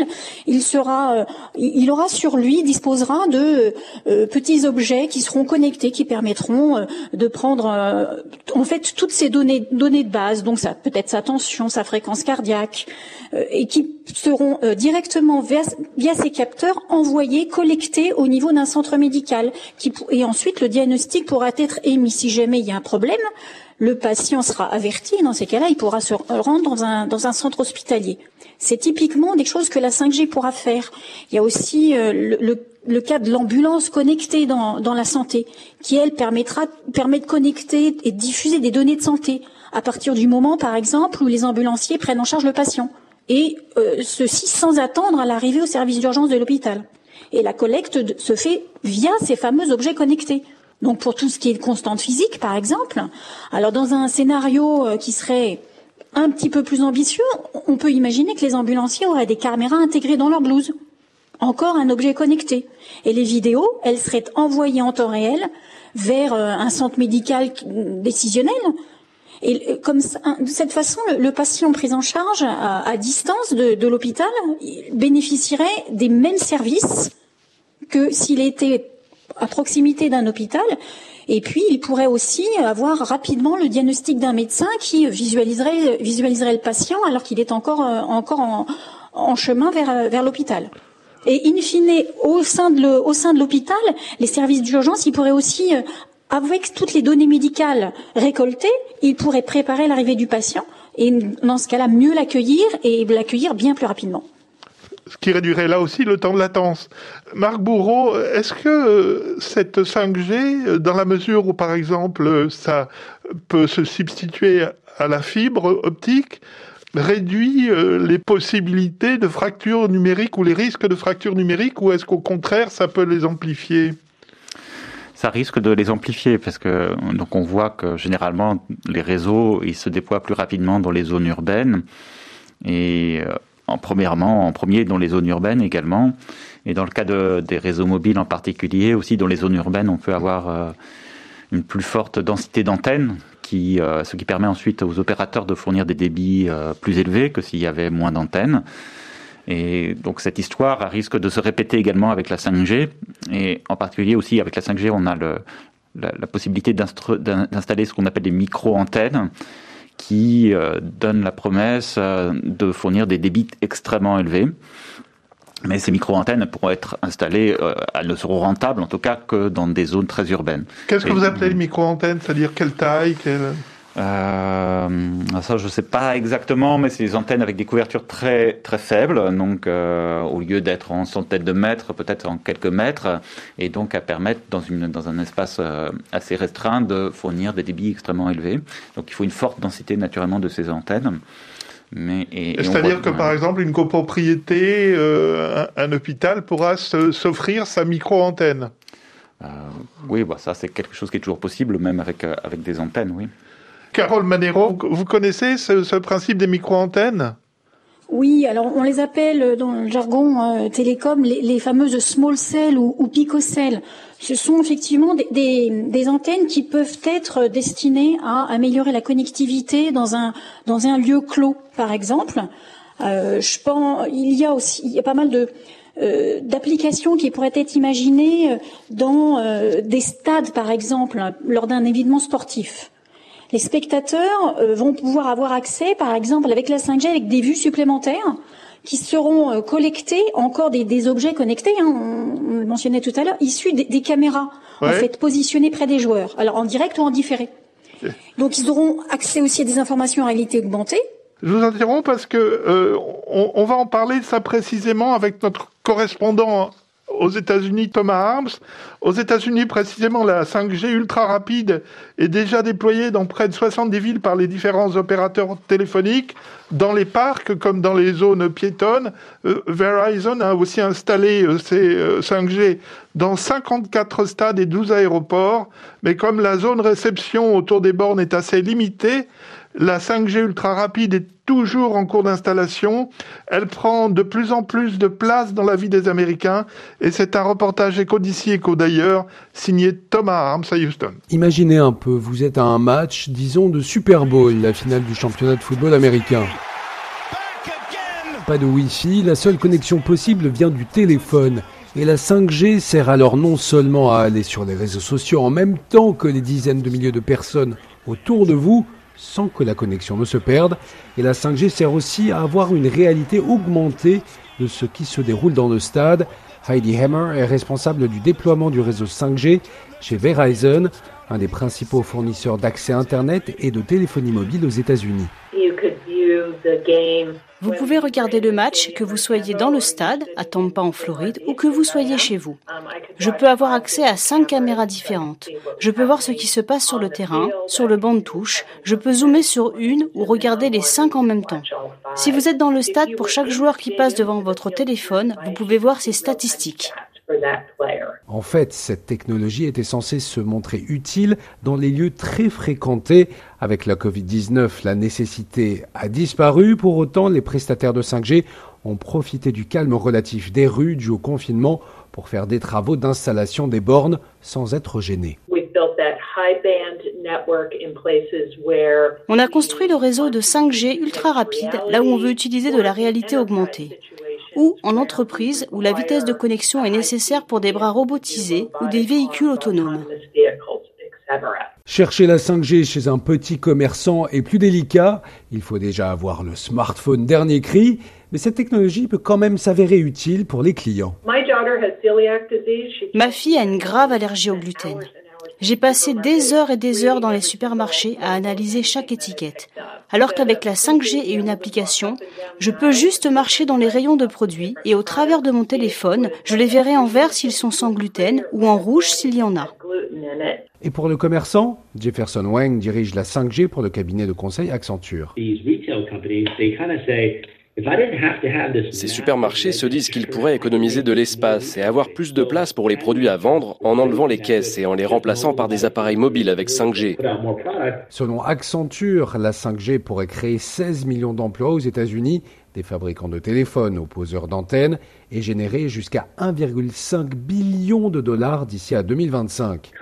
Speaker 3: il aura sur lui, disposera de petits objets qui seront connectés, qui permettront de prendre en fait toutes ces données de base, donc ça peut être sa tension, sa fréquence cardiaque, et qui seront directement via ces capteurs envoyés, collectés au niveau d'un centre médical, et ensuite le diagnostic pourra être émis si jamais il y a un problème. le patient sera averti et dans ces cas-là, il pourra se rendre dans un centre hospitalier. C'est typiquement des choses que la 5G pourra faire. Il y a aussi le cas de l'ambulance connectée dans la santé, qui elle permet de connecter et de diffuser des données de santé à partir du moment, par exemple, où les ambulanciers prennent en charge le patient. Et ceci sans attendre à l'arrivée au service d'urgence de l'hôpital. Et la collecte se fait via ces fameux objets connectés. Donc pour tout ce qui est constante physique, par exemple, alors dans un scénario qui serait un petit peu plus ambitieux, on peut imaginer que les ambulanciers auraient des caméras intégrées dans leur blouse. Encore un objet connecté. Et les vidéos, elles seraient envoyées en temps réel vers un centre médical décisionnel. Et comme ça, de cette façon, le patient pris en charge à distance de l'hôpital bénéficierait des mêmes services que s'il était à proximité d'un hôpital. Et puis, il pourrait aussi avoir rapidement le diagnostic d'un médecin qui visualiserait le patient alors qu'il est encore en chemin vers l'hôpital. Et in fine, au sein de l'hôpital, les services d'urgence, ils pourraient aussi, avec toutes les données médicales récoltées, ils pourraient préparer l'arrivée du patient et dans ce cas-là, mieux l'accueillir et l'accueillir bien plus rapidement.
Speaker 2: Ce qui réduirait là aussi le temps de latence. Marc Bourreau, est-ce que cette 5G, dans la mesure où, par exemple, ça peut se substituer à la fibre optique, réduit les possibilités de fracture numérique ou les risques de fracture numérique, ou est-ce qu'au contraire, ça peut les amplifier ?
Speaker 4: Ça risque de les amplifier parce que donc on voit que généralement les réseaux ils se déploient plus rapidement dans les zones urbaines et en premier dans les zones urbaines également, et dans le cas des réseaux mobiles en particulier aussi dans les zones urbaines on peut avoir une plus forte densité d'antennes ce qui permet ensuite aux opérateurs de fournir des débits plus élevés que s'il y avait moins d'antennes. Et donc cette histoire risque de se répéter également avec la 5G, et en particulier aussi avec la 5G on a la possibilité d'installer ce qu'on appelle des micro-antennes qui donnent la promesse de fournir des débits extrêmement élevés. Mais ces micro-antennes pourront être installées, elles ne seront rentables en tout cas que dans des zones très urbaines.
Speaker 2: Qu'est-ce que vous appelez les micro-antennes ? C'est-à-dire quelle taille
Speaker 4: ça je sais pas exactement, mais c'est des antennes avec des couvertures très très faibles, donc au lieu d'être en centaines de mètres, peut-être en quelques mètres, et donc à permettre dans un espace assez restreint de fournir des débits extrêmement élevés. Donc il faut une forte densité naturellement de ces antennes. C'est-à-dire que par exemple une copropriété, un hôpital pourra s'offrir sa micro-antenne. Oui, ça c'est quelque chose qui est toujours possible, même avec des antennes, oui.
Speaker 2: Carole Manero, vous connaissez ce principe des micro-antennes ?
Speaker 3: Oui, alors on les appelle dans le jargon télécom les fameuses small cells ou picocell. Ce sont effectivement des antennes qui peuvent être destinées à améliorer la connectivité dans un lieu clos, par exemple. Il y a pas mal d'applications qui pourraient être imaginées dans des stades, par exemple, lors d'un événement sportif. Les spectateurs vont pouvoir avoir accès, par exemple, avec la 5G, avec des vues supplémentaires qui seront collectées, encore des objets connectés, on le mentionnait tout à l'heure, issus des caméras, en fait, positionnées près des joueurs, alors en direct ou en différé. Donc ils auront accès aussi à des informations en réalité augmentée.
Speaker 2: Je vous interromps parce que on va en parler de ça précisément avec notre correspondant aux États-Unis, Thomas Harms. Aux États-Unis, précisément, la 5G ultra rapide est déjà déployée dans près de 70 villes par les différents opérateurs téléphoniques, dans les parcs comme dans les zones piétonnes. Verizon a aussi installé ses 5G dans 54 stades et 12 aéroports. Mais comme la zone réception autour des bornes est assez limitée, la 5G ultra rapide est toujours en cours d'installation. Elle prend de plus en plus de place dans la vie des Américains. Et c'est un reportage Écho d'ici, Écho d'ailleurs, signé Thomas Harms à Houston.
Speaker 8: Imaginez un peu, vous êtes à un match, disons, de Super Bowl, la finale du championnat de football américain. Pas de Wi-Fi, la seule connexion possible vient du téléphone. Et la 5G sert alors non seulement à aller sur les réseaux sociaux en même temps que les dizaines de milliers de personnes autour de vous, sans que la connexion ne se perde. Et la 5G sert aussi à avoir une réalité augmentée de ce qui se déroule dans le stade. Heidi Hammer est responsable du déploiement du réseau 5G chez Verizon. un des principaux fournisseurs d'accès Internet et de téléphonie mobile aux États-Unis.
Speaker 9: Vous pouvez regarder le match, que vous soyez dans le stade, à Tampa en Floride, ou que vous soyez chez vous. Je peux avoir accès à 5 caméras différentes. Je peux voir ce qui se passe sur le terrain, sur le banc de touche. Je peux zoomer sur une ou regarder les 5 en même temps. Si vous êtes dans le stade, pour chaque joueur qui passe devant votre téléphone, vous pouvez voir ses statistiques.
Speaker 8: En fait, cette technologie était censée se montrer utile dans les lieux très fréquentés. Avec la Covid-19, la nécessité a disparu. Pour autant, les prestataires de 5G ont profité du calme relatif des rues dû au confinement pour faire des travaux d'installation des bornes sans être gênés.
Speaker 9: On a construit le réseau de 5G ultra rapide, là où on veut utiliser de la réalité augmentée. Ou en entreprise où la vitesse de connexion est nécessaire pour des bras robotisés ou des véhicules autonomes.
Speaker 8: Chercher la 5G chez un petit commerçant est plus délicat. Il faut déjà avoir le smartphone dernier cri, mais cette technologie peut quand même s'avérer utile pour les clients.
Speaker 9: Ma fille a une grave allergie au gluten. J'ai passé des heures et des heures dans les supermarchés à analyser chaque étiquette. Alors qu'avec la 5G et une application, je peux juste marcher dans les rayons de produits et au travers de mon téléphone, je les verrai en vert s'ils sont sans gluten ou en rouge s'il y en a.
Speaker 8: Et pour le commerçant, Jefferson Wang dirige la 5G pour le cabinet de conseil Accenture.
Speaker 10: Ces supermarchés se disent qu'ils pourraient économiser de l'espace et avoir plus de place pour les produits à vendre en enlevant les caisses et en les remplaçant par des appareils mobiles avec 5G.
Speaker 8: Selon Accenture, la 5G pourrait créer 16 millions d'emplois aux États-Unis, des fabricants de téléphones aux poseurs d'antennes, et générer jusqu'à 1,5 billion de dollars d'ici à 2025.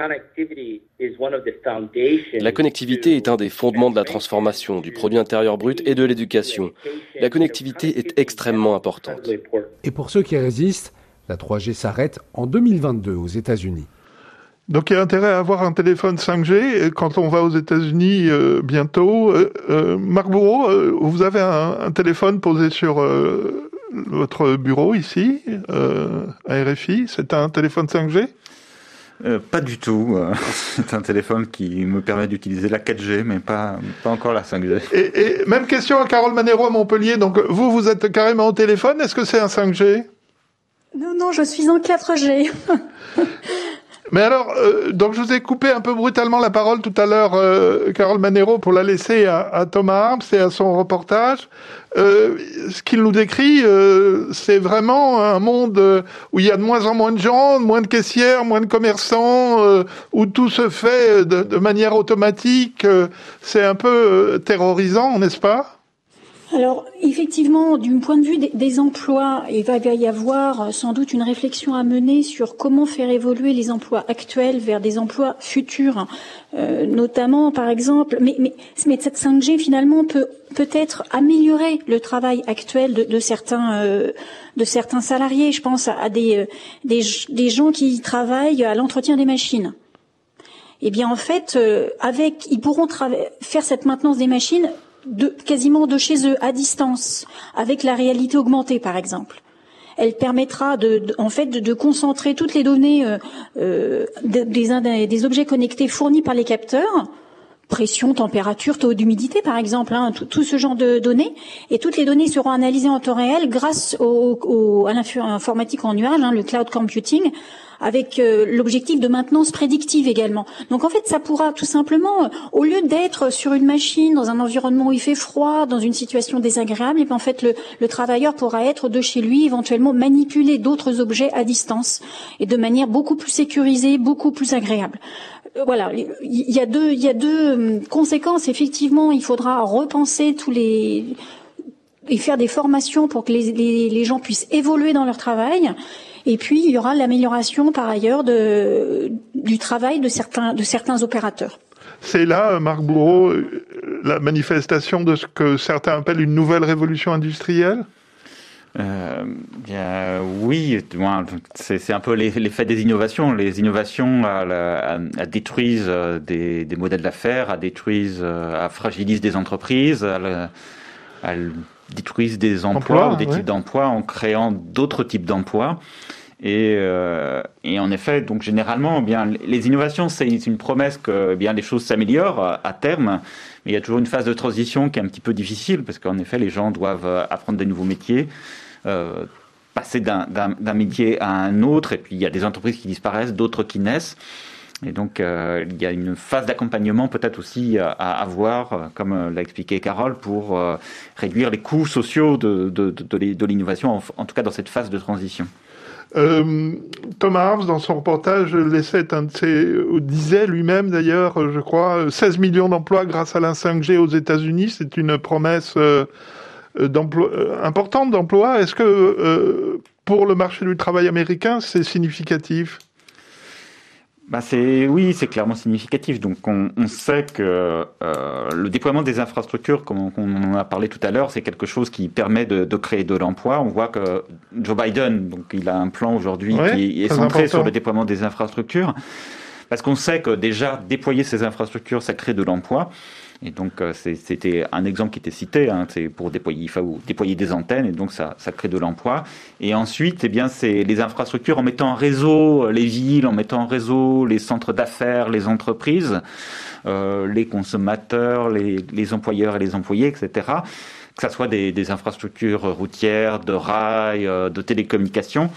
Speaker 10: La connectivité est un des fondements de la transformation, du produit intérieur brut et de l'éducation. La connectivité est extrêmement importante.
Speaker 8: Et pour ceux qui résistent, la 3G s'arrête en 2022 aux États-Unis.
Speaker 2: Donc il y a intérêt à avoir un téléphone 5G quand on va aux États-Unis bientôt. Marc Bourreau, vous avez un téléphone posé sur votre bureau ici, à RFI. C'est un téléphone 5G ?
Speaker 4: Pas du tout. C'est un téléphone qui me permet d'utiliser la 4G, mais pas encore la 5G.
Speaker 2: Et même question à Carole Manero à Montpellier. Donc vous êtes carrément au téléphone. Est-ce que c'est un 5G ?
Speaker 3: Non, je suis en 4G.
Speaker 2: Mais alors, donc je vous ai coupé un peu brutalement la parole tout à l'heure, Carole Manero, pour la laisser à Thomas Harms et à son reportage. Ce qu'il nous décrit, c'est vraiment un monde où il y a de moins en moins de gens, moins de caissières, moins de commerçants, où tout se fait de manière automatique. C'est un peu terrorisant, n'est-ce pas ?
Speaker 3: Alors, effectivement, du point de vue des emplois, il va y avoir sans doute une réflexion à mener sur comment faire évoluer les emplois actuels vers des emplois futurs, notamment, par exemple, mais cette 5G, finalement, peut-être améliorer le travail actuel de certains salariés. Je pense à des gens qui travaillent à l'entretien des machines. Eh bien, en fait, ils pourront faire cette maintenance des machines quasiment de chez eux, à distance, avec la réalité augmentée, par exemple. Elle permettra de concentrer toutes les données des objets connectés fournis par les capteurs, pression, température, taux d'humidité, par exemple, tout ce genre de données, et toutes les données seront analysées en temps réel grâce à l'informatique en nuage, le cloud computing, avec l'objectif de maintenance prédictive également. Donc en fait, ça pourra tout simplement, au lieu d'être sur une machine, dans un environnement où il fait froid, dans une situation désagréable, et bien en fait le travailleur pourra être de chez lui, éventuellement manipuler d'autres objets à distance, et de manière beaucoup plus sécurisée, beaucoup plus agréable. Voilà, il y a deux conséquences. Effectivement, il faudra repenser et faire des formations pour que les gens puissent évoluer dans leur travail. Et puis, il y aura l'amélioration, par ailleurs, du travail de certains opérateurs.
Speaker 2: C'est là, Marc Bourreau, la manifestation de ce que certains appellent une nouvelle révolution industrielle ?
Speaker 4: Oui, c'est un peu l'effet des innovations. Les innovations détruisent des modèles d'affaires, fragilisent des entreprises, elles détruisent des emplois ou des types d'emplois en créant d'autres types d'emplois. Et en effet, donc généralement, bien les innovations, c'est une promesse que bien les choses s'améliorent à terme. Mais il y a toujours une phase de transition qui est un petit peu difficile parce qu'en effet, les gens doivent apprendre des nouveaux métiers, passer d'un métier à un autre. Et puis il y a des entreprises qui disparaissent, d'autres qui naissent. Et donc il y a une phase d'accompagnement peut-être aussi à avoir, comme l'a expliqué Carole, pour réduire les coûts sociaux de l'innovation, en tout cas dans cette phase de transition.
Speaker 2: Thomas Harms, dans son reportage, disait lui-même d'ailleurs, je crois, 16 millions d'emplois grâce à la 5G aux États-Unis. C'est une promesse importante d'emploi. Est-ce que pour le marché du travail américain, c'est significatif ?
Speaker 4: Oui, c'est clairement significatif. Donc, on sait que le déploiement des infrastructures, comme on en a parlé tout à l'heure, c'est quelque chose qui permet de créer de l'emploi. On voit que Joe Biden, donc, il a un plan aujourd'hui qui est centré sur le déploiement des infrastructures, parce qu'on sait que déjà déployer ces infrastructures, ça crée de l'emploi. Et donc, c'était un exemple qui était cité, c'est pour déployer, il faut déployer des antennes, et donc ça crée de l'emploi. Et ensuite, c'est les infrastructures en mettant en réseau les villes, en mettant en réseau les centres d'affaires, les entreprises, les consommateurs, les employeurs et les employés, etc. Que ça soit des infrastructures routières, de rails, de télécommunications,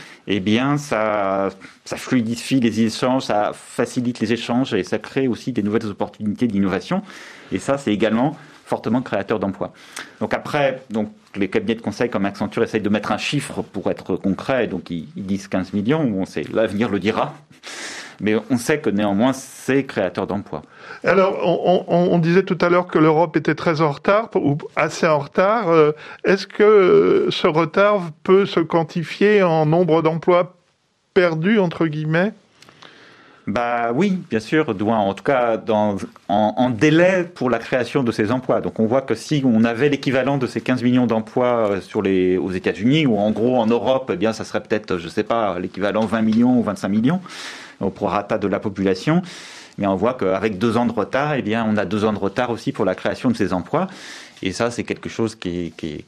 Speaker 4: ça fluidifie les échanges, ça facilite les échanges et ça crée aussi des nouvelles opportunités d'innovation. Et ça, c'est également fortement créateur d'emplois. Donc après, les cabinets de conseil comme Accenture essayent de mettre un chiffre pour être concret, donc ils disent 15 millions, l'avenir le dira. Mais on sait que néanmoins, c'est créateur d'emplois.
Speaker 2: Alors, on disait tout à l'heure que l'Europe était très en retard, ou assez en retard. Est-ce que ce retard peut se quantifier en nombre d'emplois perdus, entre guillemets ?
Speaker 4: Oui, bien sûr, en tout cas en délai pour la création de ces emplois. Donc on voit que si on avait l'équivalent de ces 15 millions d'emplois aux États-Unis, ou en gros en Europe, ça serait peut-être, je sais pas, l'équivalent 20 millions ou 25 millions au prorata de la population. Mais on voit qu'avec 2 ans de retard, on a 2 ans de retard aussi pour la création de ces emplois. Et ça, c'est quelque chose qui est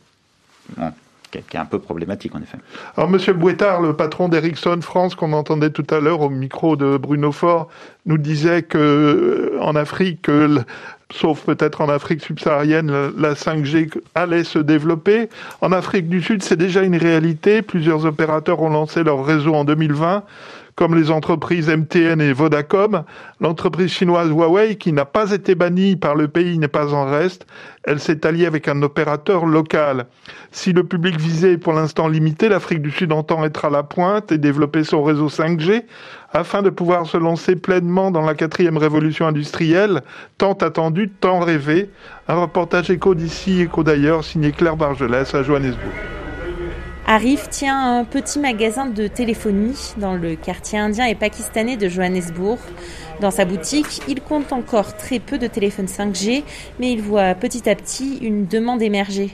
Speaker 4: un peu problématique, en effet.
Speaker 2: Alors, Monsieur Bouettard, le patron d'Ericsson France, qu'on entendait tout à l'heure au micro de Bruno Faure, nous disait que en Afrique, sauf peut-être en Afrique subsaharienne, la 5G allait se développer. En Afrique du Sud, c'est déjà une réalité. Plusieurs opérateurs ont lancé leur réseau en 2020. Comme les entreprises MTN et Vodacom, l'entreprise chinoise Huawei, qui n'a pas été bannie par le pays, n'est pas en reste. Elle s'est alliée avec un opérateur local. Si le public visé est pour l'instant limité, l'Afrique du Sud entend être à la pointe et développer son réseau 5G afin de pouvoir se lancer pleinement dans la 4e révolution industrielle, tant attendue, tant rêvée. Un reportage Écho d'ici, Écho d'ailleurs, signé Claire Bargelès à Johannesburg.
Speaker 11: Arif tient un petit magasin de téléphonie dans le quartier indien et pakistanais de Johannesburg. Dans sa boutique, il compte encore très peu de téléphones 5G, mais il voit petit à petit une demande émerger.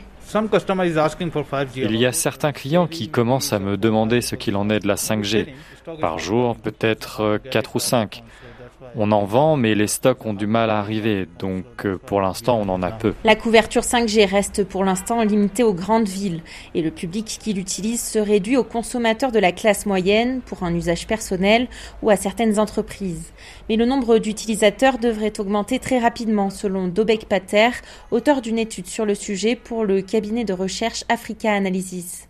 Speaker 12: Il y a certains clients qui commencent à me demander ce qu'il en est de la 5G. Par jour, peut-être 4 ou 5. On en vend, mais les stocks ont du mal à arriver, donc pour l'instant, on en a peu.
Speaker 11: La couverture 5G reste pour l'instant limitée aux grandes villes et le public qui l'utilise se réduit aux consommateurs de la classe moyenne pour un usage personnel ou à certaines entreprises. Mais le nombre d'utilisateurs devrait augmenter très rapidement, selon Dobek Pater, auteur d'une étude sur le sujet pour le cabinet de recherche Africa Analysis.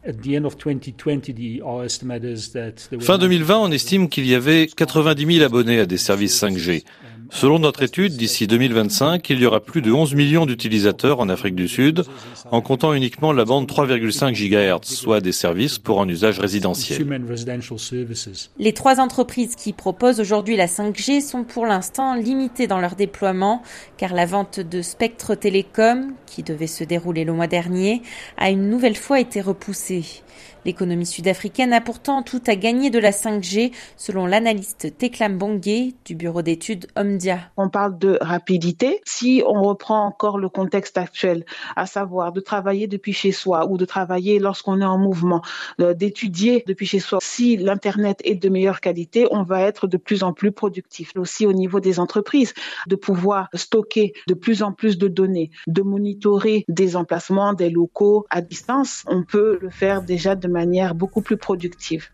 Speaker 13: Fin 2020, on estime qu'il y avait 90 000 abonnés à des services 5G. Selon notre étude, d'ici 2025, il y aura plus de 11 millions d'utilisateurs en Afrique du Sud, en comptant uniquement la bande 3,5 GHz, soit des services pour un usage résidentiel.
Speaker 11: Les 3 entreprises qui proposent aujourd'hui la 5G sont pour l'instant limitées dans leur déploiement, car la vente de Spectre Telecom, qui devait se dérouler le mois dernier, a une nouvelle fois été repoussée. L'économie sud-africaine a pourtant tout à gagner de la 5G, selon l'analyste Tekla Mbonge du bureau d'études Omdia. Ndia.
Speaker 14: On parle de rapidité. Si on reprend encore le contexte actuel, à savoir de travailler depuis chez soi ou de travailler lorsqu'on est en mouvement, d'étudier depuis chez soi, si l'Internet est de meilleure qualité, on va être de plus en plus productif. Aussi au niveau des entreprises, de pouvoir stocker de plus en plus de données, de monitorer des emplacements, des locaux à distance, on peut le faire déjà de manière beaucoup plus productive.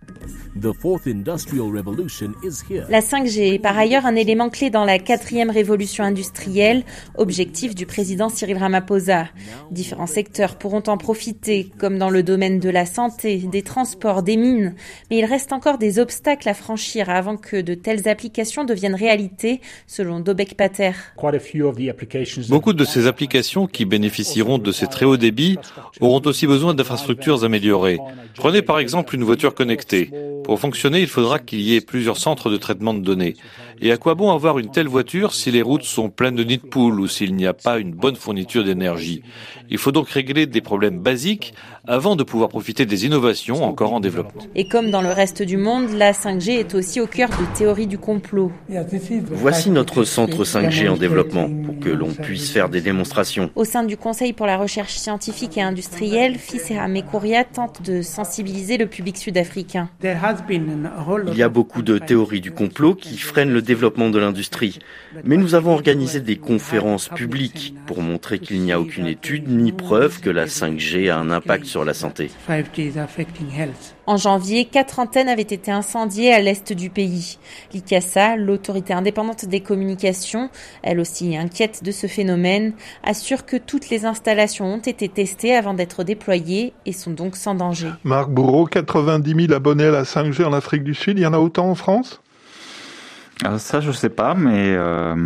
Speaker 11: La 5G est par ailleurs un élément clé dans la 4e révolution industrielle, objectif du président Cyril Ramaphosa. Différents secteurs pourront en profiter, comme dans le domaine de la santé, des transports, des mines. Mais il reste encore des obstacles à franchir avant que de telles applications deviennent réalité, selon Dobek Pater.
Speaker 13: Beaucoup de ces applications qui bénéficieront de ces très hauts débits auront aussi besoin d'infrastructures améliorées. Prenez par exemple une voiture connectée. Pour fonctionner, il faudra qu'il y ait plusieurs centres de traitement de données. Et à quoi bon avoir une telle voiture si les routes sont pleines de nids de poules ou s'il n'y a pas une bonne fourniture d'énergie? Il faut donc régler des problèmes basiques avant de pouvoir profiter des innovations encore en développement.
Speaker 11: Et comme dans le reste du monde, la 5G est aussi au cœur de théories du complot.
Speaker 15: Voici notre centre 5G en développement pour que l'on puisse faire des démonstrations.
Speaker 11: Au sein du Conseil pour la recherche scientifique et industrielle, Fisera Mekouria tente de sensibiliser le public sud-africain.
Speaker 15: Il y a beaucoup de théories du complot qui freinent le développement de l'industrie. Mais nous avons organisé des conférences publiques pour montrer qu'il n'y a aucune étude ni preuve que la 5G a un impact sur la santé.
Speaker 11: En janvier, 4 antennes avaient été incendiées à l'est du pays. L'ICASA, l'autorité indépendante des communications, elle aussi inquiète de ce phénomène, assure que toutes les installations ont été testées avant d'être déployées et sont donc sans danger.
Speaker 2: Marc Bourreau, 90 000 abonnés à la 5G en Afrique du Sud, il y en a autant en France ?
Speaker 4: Ça, je sais pas, mais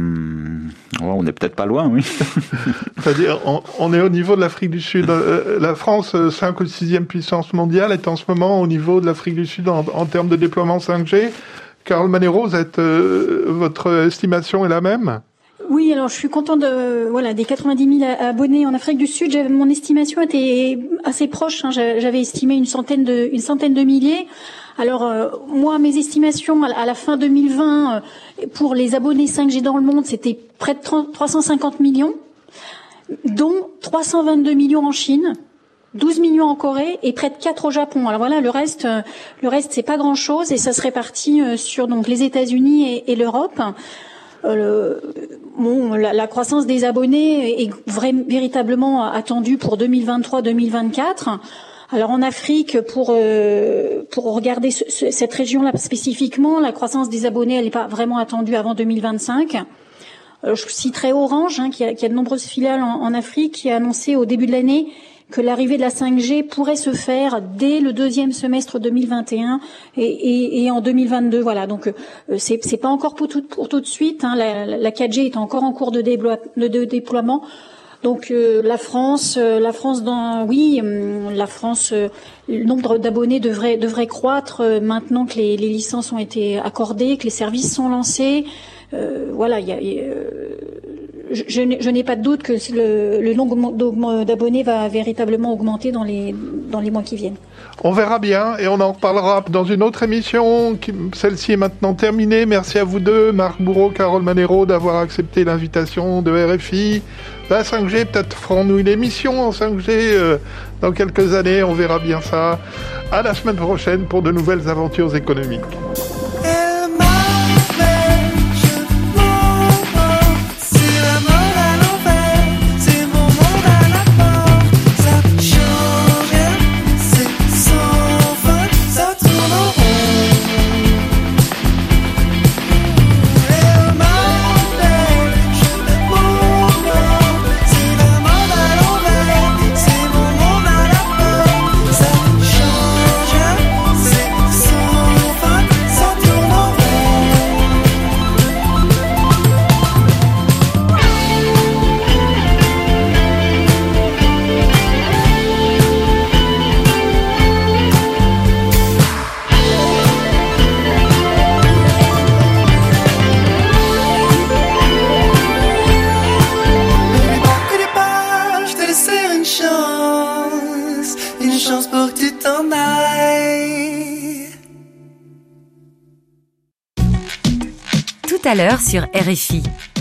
Speaker 4: on n'est peut-être pas loin, oui.
Speaker 2: C'est-à-dire, on est au niveau de l'Afrique du Sud. La France, 5 ou 6e puissance mondiale, est en ce moment au niveau de l'Afrique du Sud en termes de déploiement 5G. Carole Manero, votre estimation est la même ?
Speaker 3: Oui, alors je suis contente des 90 000 abonnés en Afrique du Sud. Mon estimation était assez proche. J'avais estimé une centaine de milliers. Alors moi, mes estimations à la fin 2020 pour les abonnés 5G dans le monde, c'était près de 350 millions, dont 322 millions en Chine, 12 millions en Corée et près de 4 au Japon. Alors voilà, le reste c'est pas grand-chose et ça se répartit sur donc les États-Unis et l'Europe. La croissance des abonnés est véritablement attendue pour 2023-2024. Alors en Afrique, pour regarder cette région-là spécifiquement, la croissance des abonnés, elle n'est pas vraiment attendue avant 2025. Je citerai Orange, qui a de nombreuses filiales en Afrique, qui a annoncé au début de l'année que l'arrivée de la 5G pourrait se faire dès le 2e semestre 2021 et en 2022. Voilà, donc c'est pas encore pour tout de suite. La 4G est encore en cours de déploiement. Donc la France, le nombre d'abonnés devrait croître maintenant que les licences ont été accordées, que les services sont lancés. Je n'ai pas de doute que le nombre d'abonnés va véritablement augmenter dans les mois qui viennent.
Speaker 2: On verra bien et on en reparlera dans une autre émission. Celle-ci est maintenant terminée. Merci à vous deux, Marc Bourreau, Carole Manero, d'avoir accepté l'invitation de RFI. La 5G, peut-être ferons-nous une émission en 5G dans quelques années. On verra bien ça. À la semaine prochaine pour de nouvelles aventures économiques.
Speaker 16: à l'heure sur RFI.